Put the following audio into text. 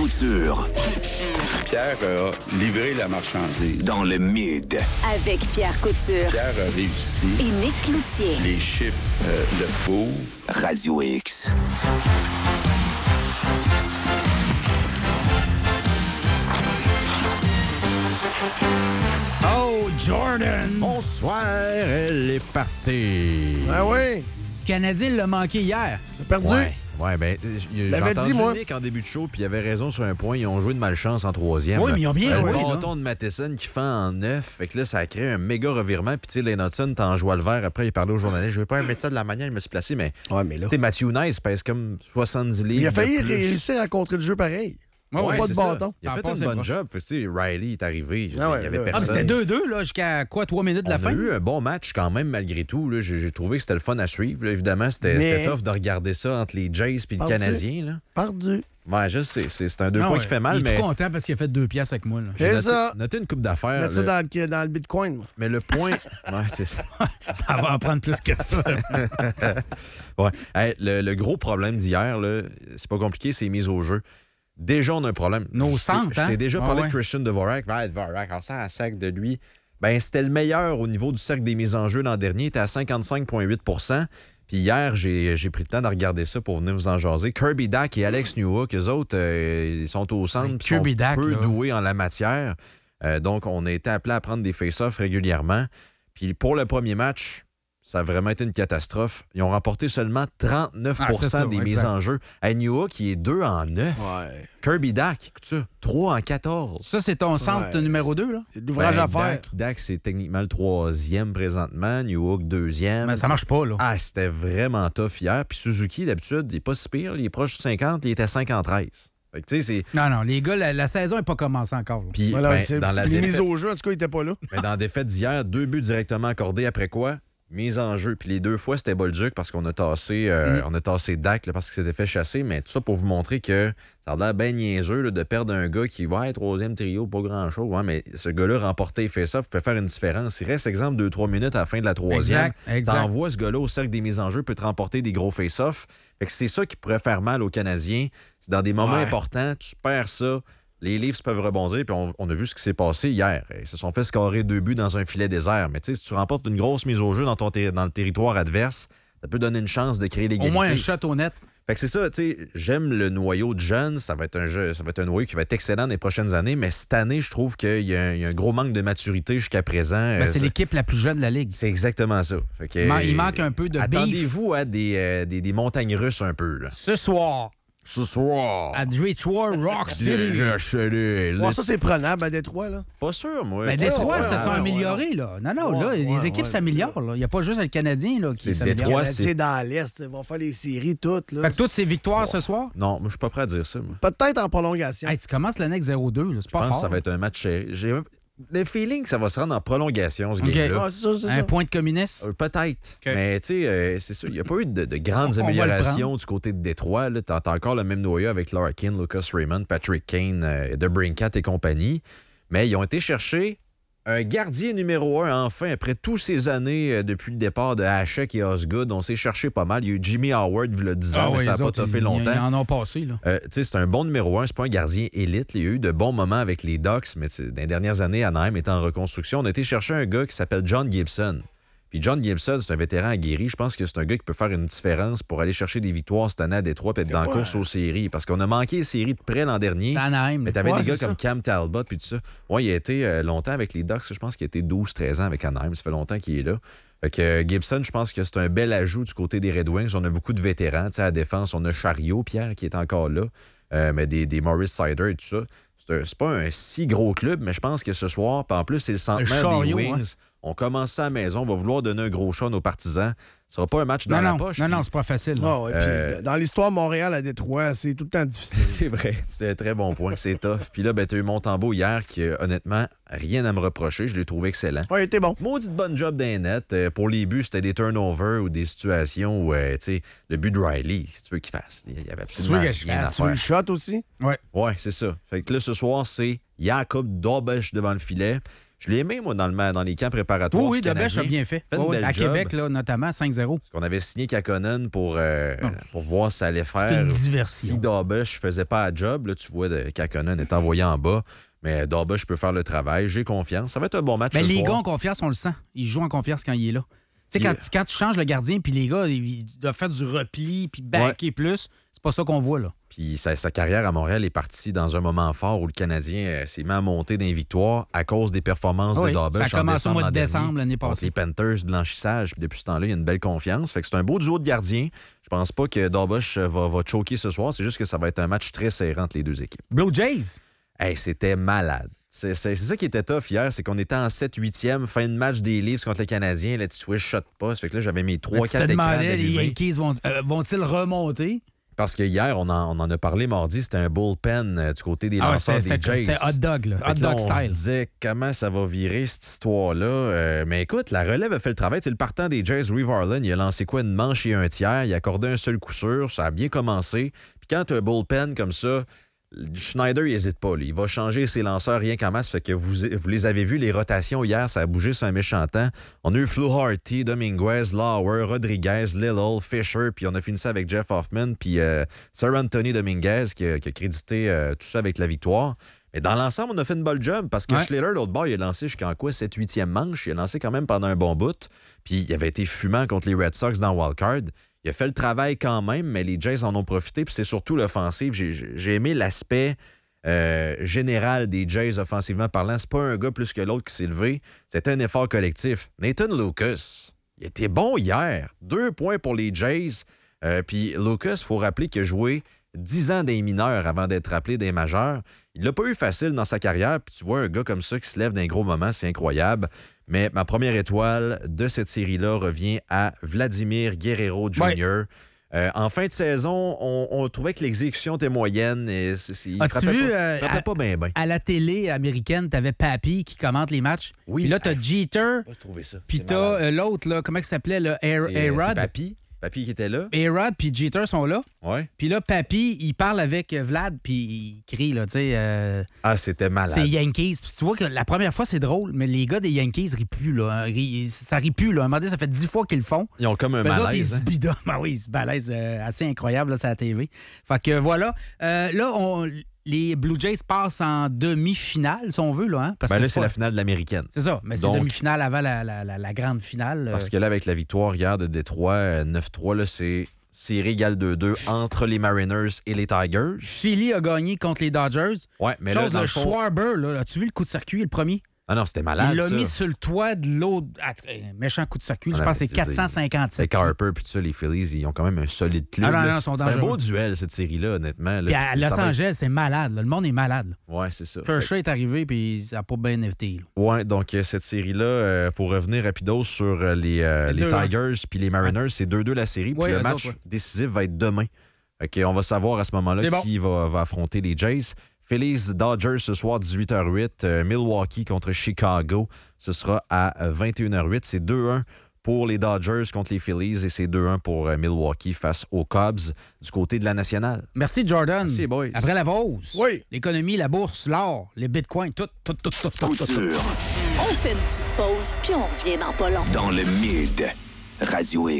Couture. Pierre a livré la marchandise. Dans le Mid. Avec Pierre Couture. Pierre a réussi. Et Nick Cloutier. Les chiffres le prouvent. Radio X. Oh, Jordan! Bonsoir, elle est partie. Ah oui? Le Canadien l'a manqué hier. T'as perdu? Ouais, ben, j'ai L'avais entendu dit, moi. Nick en début de show, puis il avait raison sur un point. Ils ont joué de malchance en troisième. Oui, mais ils ont bien joué, Le là. bâton de Matheson qui fend en neuf. Fait que là, ça a créé un méga revirement. Puis, tu sais, Lane Hudson, t'en joie le vert. Après, il parlait aux journalistes. Je vais pas aimer ça de la manière dont il me suis placé, mais. Ouais, mais là. Tu sais, Matthew Nice pèse comme 70 livres. Il a failli de plus. réussir à contrer le jeu pareil. Ouais, pas c'est de ça. bâton. Il a Ça fait passe, une c'est bonne proche. job. Tu sais, Riley est arrivé. Je sais, Ah ouais, il y avait là. Ah, mais personne. c'était 2-2 là, jusqu'à quoi, 3 minutes de la On fin? a eu un bon match quand même, malgré tout. Là. J'ai trouvé que c'était le fun à suivre. Là. Évidemment, c'était Mais- tough de regarder ça entre les Jays et le Parles-tu? Canadien. Là. Perdu. Ouais, je sais. C'est un 2 Ah points ouais. qui fait mal, Il est mais tout content parce qu'il a fait 2 piastres avec moi. Là. j'ai C'est noté, ça. noté une coupe d'affaires. Mettre ça dans le Bitcoin. Moi. Mais le point... ouais, c'est ça. Ça va en prendre plus que ça. Ouais. Hey, le gros problème d'hier, là, c'est pas compliqué, c'est mise au jeu. Déjà, on a un problème. Nos centres, Je t'ai hein? déjà Ah parlé ouais. de Christian Dvorak. Dvorak, on sent un sac de lui. Ben, c'était le meilleur au niveau du cercle des mises en jeu l'an dernier. Il était à 55,8 %. Puis hier, j'ai pris le temps de regarder ça pour venir vous en jaser. Kirby Dack et Alex Newhook, eux autres, ils sont au centre. Ouais, Puis sont Kirby Dack, peu là. doués en la matière. Donc, on a été appelé à prendre des face-offs régulièrement. Puis pour le premier match, ça a vraiment été une catastrophe. Ils ont remporté seulement 39 Ah, c'est ça, des ouais, mises exact. en jeu. Newhook, qui est 2 en 9. Ouais. Kirby Dack, écoute ça, 3 en 14. Ça, c'est ton centre Ouais. numéro 2, là? C'est de l'ouvrage à faire. Dack, c'est techniquement le 3e présentement. Newhook, 2e. Mais ça marche pas, là. Ah, c'était vraiment tough hier. Puis Suzuki, d'habitude, il est pas si pire. Il est proche du 50, il était à 53. Fait que, tu sais, c'est... Non, non, les gars, la saison n'est pas commencée encore. Là. Puis, Voilà, ben, c'est- dans la les mises défaite, au jeu, en tout cas, il était pas là. ben, dans la défaite d'hier, 2 buts directement accordés. Après quoi? Mise en jeu. Puis les 2 fois, c'était Bolduc parce qu'on a tassé, on a tassé Dak là, parce qu'il s'était fait chasser. Mais tout ça pour vous montrer que ça a l'air bien niaiseux là, de perdre un gars qui va être 3e trio, pas grand-chose. Ouais, mais ce gars-là remportait et fait ça, pouvait faire une différence. Il reste, exemple, 2-3 minutes à la fin de la 3e. Exact. T'envoies ce gars-là au cercle des mises en jeu, peut te remporter des gros face-offs. Fait que c'est ça qui pourrait faire mal aux Canadiens. C'est dans des moments Ouais. importants, tu perds ça. Les Leafs peuvent rebondir, puis on a vu ce qui s'est passé hier. Ils se sont fait scorer 2 buts dans un filet désert. Mais tu sais, si tu remportes une grosse mise au jeu dans le territoire adverse, ça peut donner une chance de créer l'égalité. Au moins un shot au net. Fait que c'est ça, tu sais, j'aime le noyau de jeunes. Ça va être un noyau qui va être excellent dans les prochaines années. Mais cette année, je trouve qu'il y a un gros manque de maturité jusqu'à présent. Ben, c'est l'équipe la plus jeune de la Ligue. C'est exactement ça. Fait que, Il manque un peu de beef. Attendez-vous à des montagnes russes un peu. Là. Ce soir, Ce soir. à Detroit Rock City. Ouais, ça, c'est prenable à Détroit, là. Pas sûr, moi. Ben, Détroit, ouais, se sont ouais, améliorés, là. Non, non, Ouais, là, les ouais, équipes ouais. s'améliorent, là. Il n'y a pas juste le Canadien, là, qui C'est s'améliore. Détroit. C'est dans l'Est. Ils vont faire les séries toutes, là. Fait que toutes ces victoires ce soir, Non, moi, je suis pas prêt à dire ça, moi. Peut-être en prolongation. hey, tu commences l'année avec 0-2, là. C'est Je pas pense fort. que ça va être un match serré. J'ai le feeling que ça va se rendre en prolongation, ce OK. game-là. Ouais, c'est ça, c'est Un ça. point de communiste. Peut-être. OK. Mais tu sais, c'est sûr, il n'y a pas eu de grandes On va le améliorations du côté de Détroit. Tu as encore le même noyau avec Larkin, Lucas Raymond, Patrick Kane, DeBrincat et compagnie. Mais ils ont été chercher un gardien numéro 1, enfin, après toutes ces années depuis le départ de Hachek et Osgood. On s'est cherché pas mal. Il y a eu Jimmy Howard, il y a 10 ans, mais ouais, ça n'a les pas autres, toffé ils longtemps. en ont passé, là. Tu sais, c'est un bon numéro 1, c'est pas un gardien élite. Il y a eu de bons moments avec les Ducks, mais dans les dernières années, Anaheim était en reconstruction. On a été chercher un gars qui s'appelle John Gibson. Puis John Gibson, c'est un vétéran aguerri. Je pense que c'est un gars qui peut faire une différence pour aller chercher des victoires cette année à Détroit et être dans la course aux séries. Parce qu'on a manqué les séries de près l'an dernier. Anaheim. Mais t'avais Ouais, des gars c'est comme ça. Cam Talbot puis tout ça. Ouais, il a été longtemps avec les Ducks. Je pense qu'il a été 12-13 ans avec Anaheim. Ça fait longtemps qu'il est là. Fait que Gibson, je pense que c'est un bel ajout du côté des Red Wings. On a beaucoup de vétérans. Tu sais, à la défense, on a Chariot, Pierre, qui est encore là. Mais des Maurice Sider et tout ça. C'est pas un si gros club, mais je pense que ce soir, puis en plus, c'est le centenaire Chariot, des Wings. hein. On commence ça à la maison. On va vouloir donner un gros shot à nos partisans. Ce sera pas un match dans Non, la non, poche. non, puis- non, c'est pas facile. là. Ah ouais, puis dans l'histoire Montréal à Détroit, c'est tout le temps difficile. C'est vrai, c'est un très bon point, c'est tough. Puis là, ben, tu as eu Montembeault hier qui, honnêtement, rien à me reprocher. Je l'ai trouvé excellent. Ouais, il était bon. Maudite bonne job d'un net. Pour les buts, c'était des turnovers ou des situations où, tu sais, le but de Riley, si tu veux qu'il fasse, il y avait Si tu veux absolument que je rien à fasse, Tu veux le faire. shot aussi? Ouais. Ouais, c'est ça. Fait que là, ce soir, c'est Jakob Dobeš devant le filet. Je l'ai aimé, moi, dans les camps préparatoires. Oui, du Dobèche a Canadien. bien fait. Fait une Oui, belle à job. Québec, là, notamment, 5-0. Parce qu'on avait signé Kakkonen pour voir si ça allait faire. C'est une diversion. Si Dobèche faisait pas la job, là, tu vois, Kakkonen est envoyé en bas. Mais Dobèche peut faire le travail. J'ai confiance. Ça va être un bon match. Mais ce les soir. gars en confiance, on le sent. Ils jouent en confiance quand il est là. Tu sais, quand tu changes le gardien, puis les gars, ils doivent faire du repli, puis backer plus, c'est pas ça qu'on voit, là. Puis sa carrière à Montréal est partie dans un moment fort où le Canadien s'est mis à monter dans les victoires à cause des performances de Dobèche. Ça a commencé au mois de décembre l'année contre passée. les Panthers, blanchissage. Puis depuis ce temps-là, il y a une belle confiance. Fait que c'est un beau duo de gardiens. Je pense pas que Dobèche va choquer ce soir. C'est juste que ça va être un match très serré entre les deux équipes. Blue Jays. Hey, c'était malade. C'est ça qui était tough hier, c'est qu'on était en 7-8e, fin de match des Leafs contre les Canadiens. Là, tu switch shot pas. Ça fait que là, j'avais mes 3-4 écrans demandais, les d'allumés. Yankees vont-ils remonter? Parce que hier, on en a parlé mardi, c'était un bullpen du côté des lanceurs des Jays. C'était hot dog, là. Hot Fait que là, dog on style. se disait comment ça va virer cette histoire-là. Mais écoute, la relève a fait le travail. C'est le partant des Jays, Reeve Harlan, il a lancé quoi, une manche et un tiers. Il a accordé un seul coup sûr. Ça a bien commencé. Puis quand tu as un bullpen comme ça, Schneider, il n'hésite pas. Là. Il va changer ses lanceurs rien qu'en masse. Fait que vous les avez vus, les rotations hier, ça a bougé sur un méchant temps. On a eu Fluharty, Dominguez, Lauer, Rodriguez, Lillel, Fisher, puis on a fini ça avec Jeff Hoffman, puis Sir Anthony Dominguez qui a crédité tout ça avec la victoire. Mais dans l'ensemble, on a fait une bonne job parce que Schiller, l'autre bord, il a lancé jusqu'en quoi, 7-8e manche. Il a lancé quand même pendant un bon bout. Puis il avait été fumant contre les Red Sox dans Wildcard. Il a fait le travail quand même, mais les Jays en ont profité, puis c'est surtout l'offensive. J'ai aimé l'aspect général des Jays offensivement parlant. C'est pas un gars plus que l'autre qui s'est levé. C'était un effort collectif. Nathan Lucas, il était bon hier. 2 points pour les Jays. Puis Lucas, il faut rappeler qu'il a joué 10 ans des mineurs avant d'être appelé des majeurs. Il l'a pas eu facile dans sa carrière. Puis tu vois un gars comme ça qui se lève d'un gros moment, c'est incroyable. Mais ma première étoile de cette série-là revient à Vladimir Guerrero Jr. En fin de saison, on trouvait que l'exécution était moyenne. Et As-tu vu, frappait pas bien. à la télé américaine, t'avais Papi qui commente les matchs. Oui. Puis là, t'as Jeter. J'ai trouvé ça. Puis t'as l'autre, là, comment il s'appelait, là? A-Rod. C'est Papi qui était là. A-Rod puis Jeter sont là. Ouais. Puis là, Papi, il parle avec Vlad, puis il crie, là, tu sais. C'était malade. C'est Yankees. Puis tu vois que la première fois, c'est drôle, mais les gars des Yankees rient plus, là. Ça rit plus, là. À un moment donné, ça fait 10 fois qu'ils le font. Ils ont comme un Mais eux autres, ils malaise. se bidonnent. Ah oui, ils se malaisent assez incroyable, là, c'est à la TV. Fait que voilà. Là, les Blue Jays passent en demi-finale, si on veut, là. Hein? Parce que Là, c'est la finale de l'américaine. C'est ça, mais c'est Donc, demi-finale avant la grande finale. Parce que là, avec la victoire hier de Détroit, 9-3, là, c'est série égale 2-2 entre les Mariners et les Tigers. Philly a gagné contre les Dodgers. Ouais, mais là, Chose, dans le le fond... Schwarber, là, as-tu vu le coup de circuit, le premier? Ah non, c'était malade, Il l'a ça. mis sur le toit de l'autre. Méchant coup de circuit. Je pense que c'est 457. C'est Harper puis tout ça, les Phillies, ils ont quand même un solide club. Ah non, là. ils sont c'est un dangereux. beau duel, cette série-là, honnêtement. Là. Puis à Ça Los va être- Angeles, c'est malade. Là. Le monde est malade. Là. Ouais, c'est ça. Kershaw est arrivé, puis ça n'a pas bien été. Là. Ouais, donc cette série-là, pour revenir rapidos sur les deux, Tigers puis les Mariners, c'est 2-2 la série. Puis Ouais, le eux match autres, décisif va être demain. OK, on va savoir à ce moment-là C'est bon. qui va affronter les Jays. Phillies Dodgers ce soir 18h08. Milwaukee contre Chicago, ce sera à 21h08. C'est 2-1 pour les Dodgers contre les Phillies et c'est 2-1 pour Milwaukee face aux Cubs du côté de la nationale. Merci, Jordan. Merci, boys. Après la pause. Oui. L'économie, la bourse, l'or, les bitcoins, tout. Couture On fait une petite pause, puis on revient dans pas long. dans le Mid. Radio X.